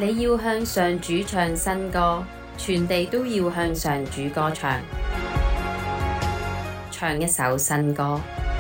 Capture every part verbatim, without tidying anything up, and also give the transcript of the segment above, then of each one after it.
你要向上主唱新歌，全地都要向上主歌唱，唱一首新歌。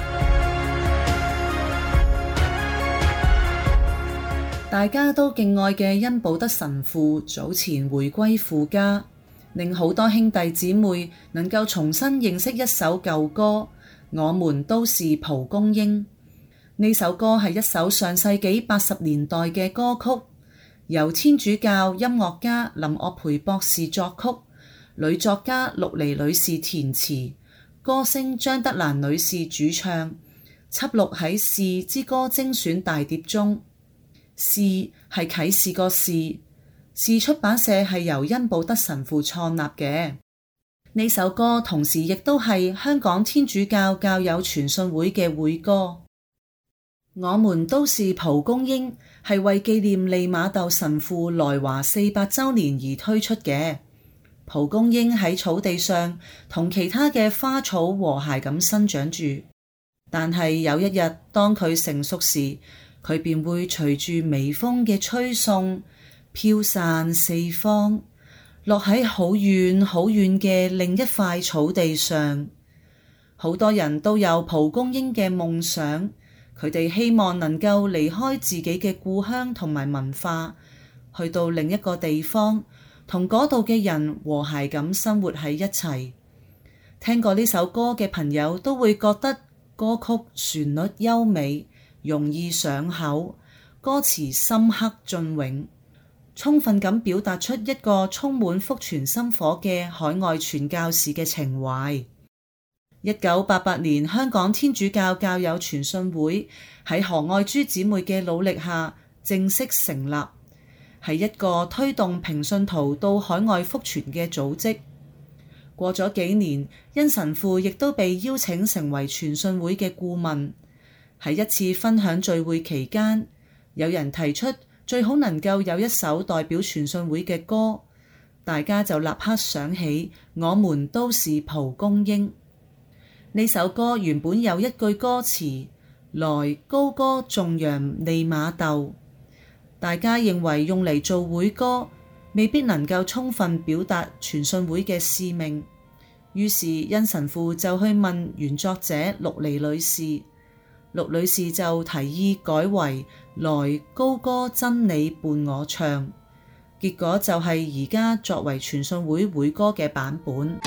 大家都敬愛嘅恩保德神父早前回歸父家，令好多兄弟姊妹能夠重新認識一首舊歌，我們都是蒲公英。呢首歌係一首上世紀八十年代嘅歌曲，由天主教音樂家林岳培博士作曲，女作家陸離女士填詞，歌星張德蘭女士主唱，輯錄喺《視之歌精選大碟》中。視係啟示個視，視出版社係由恩保德神父創立嘅。呢首歌同時亦都係香港天主教教友傳信會嘅會歌。我們都是蒲公英係為紀念利瑪竇神父來華四百週年而推出嘅。蒲公英喺草地上同其他嘅花草和諧咁生長住，但係有一日當佢成熟時，佢便會隨住微風嘅吹送，飄散四方，落喺好遠好遠嘅另一塊草地上。好多人都有蒲公英嘅夢想，佢哋希望能夠離開自己嘅故鄉同埋文化，去到另一個地方，同嗰度嘅人和諧咁生活喺一齊。聽過呢首歌嘅朋友都會覺得歌曲旋律優美，容易上口，歌詞深刻雋永，充分咁表達出一個充滿福傳心火嘅海外傳教士嘅情懷。一九八八年，香港天主教教友傳信會喺何愛珠姊妹嘅努力下正式成立，係一個推動平信徒到海外福傳嘅組織。過咗幾年，恩神父亦都被邀請成為傳信會嘅顧問。喺一次分享聚會期間，有人提出最好能夠有一首代表傳信會嘅歌，大家就立刻想起我們都是蒲公英。呢首歌原本有一句歌詞，來高歌頌揚利瑪竇，大家認為用嚟做會歌未必能夠充分表達傳信會嘅使命，於是恩神父就去問原作者陸離女士。陸女士就提議改為來高歌真理伴我唱，結果就係而家作為傳信會會歌嘅版本。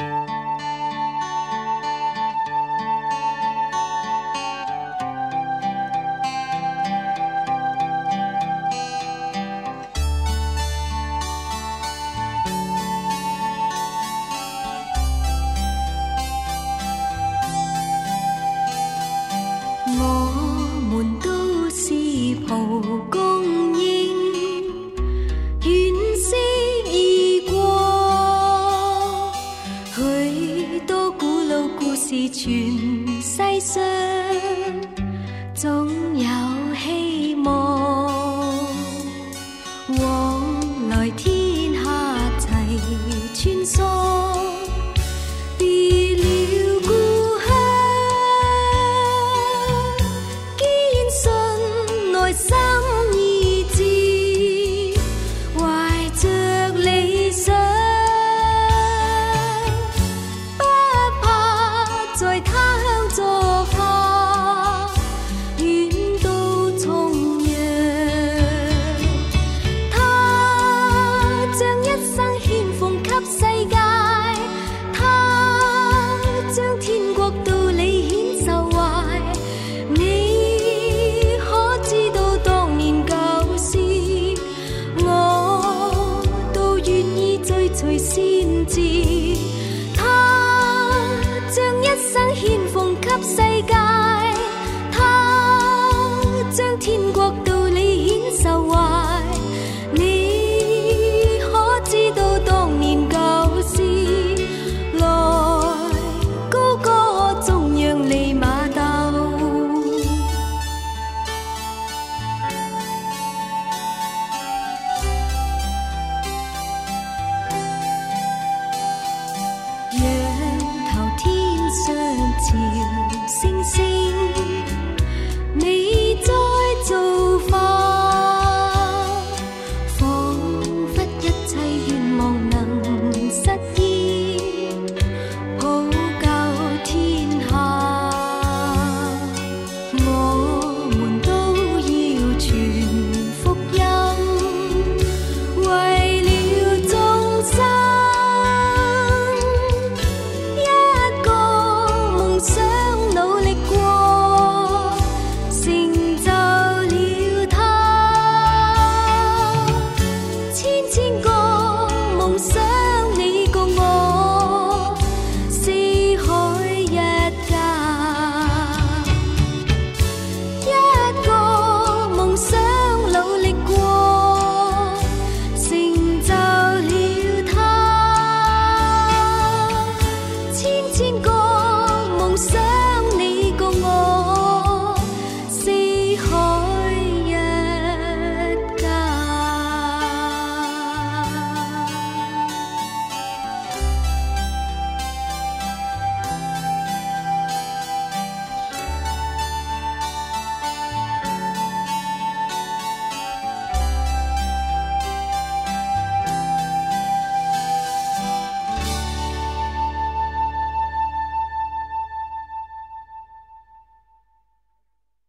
全世上總有希望，往來天下齊穿梭，別了故鄉，堅信內心意志，懷着理想，在他鄉作客，遠到重洋。他將一生獻奉給世界，他將天國道理顯受懷。你可知道當年舊事，我都願意追隨先知。將一生獻奉給世界，他將天國道理顯受懷。你可知道當年舊事，來高歌頌揚利瑪竇。仰頭天上朝星星。